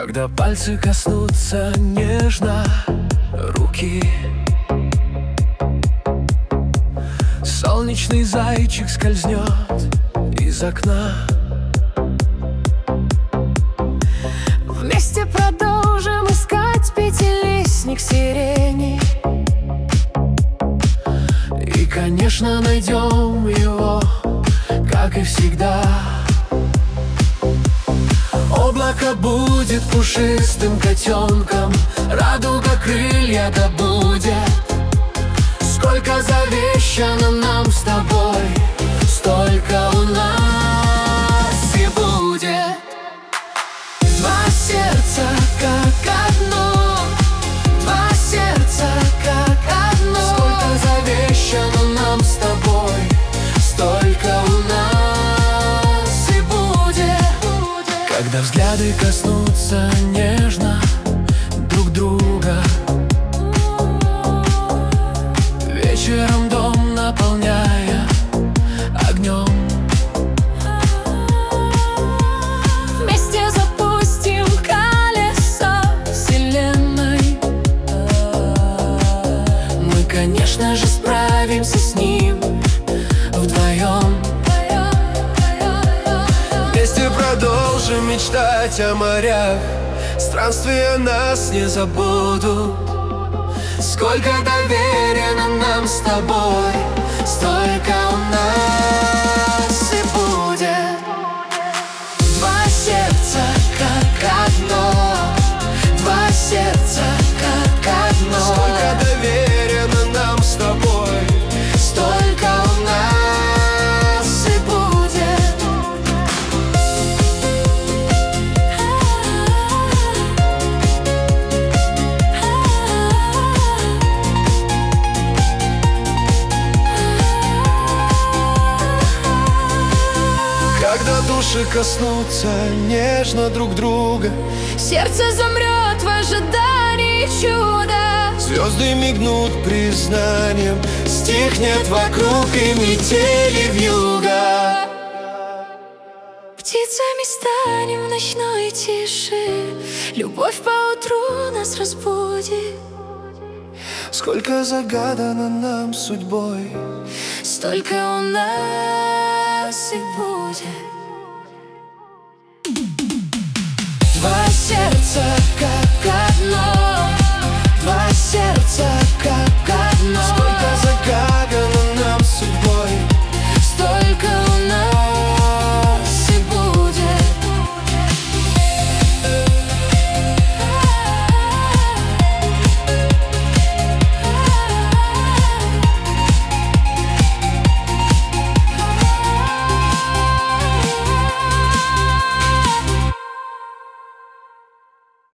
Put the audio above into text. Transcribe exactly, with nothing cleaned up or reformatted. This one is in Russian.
Когда пальцы коснутся нежно руки, солнечный зайчик скользнет из окна. Вместе продолжим искать пятилистник сирени, и, конечно, найдем его, как и всегда. Облако будет пушистым котенком, радуга крылья добудет. Сколько завещано нам с тобой, столько у нас и будет. Два сердца как одно, два сердца как одно. Сколько завещано нам с тобой, столько у нас и будет. Когда взгляды коснутся нежно друг друга, вечером дом наполняя огнем. вместе запустим колесо вселенной. Мы, конечно же, справимся с ним вдвоем. Вместе продолжим мечтать о морях, странствия нас не забудут. Сколько доверено нам с тобой, столько у нас и будет. Два сердца как одно, два сердца как одно. Сколько доверено нам с тобой, столько у нас и будет. Когда души коснутся нежно друг друга, Сердце замрет в ожидании чуда. звезды мигнут признанием, стихнет вокруг и метели вьюга. Птицами станем в ночной тиши, любовь поутру нас разбудит. Сколько загадано нам судьбой, Столько у нас и будет. два сердца как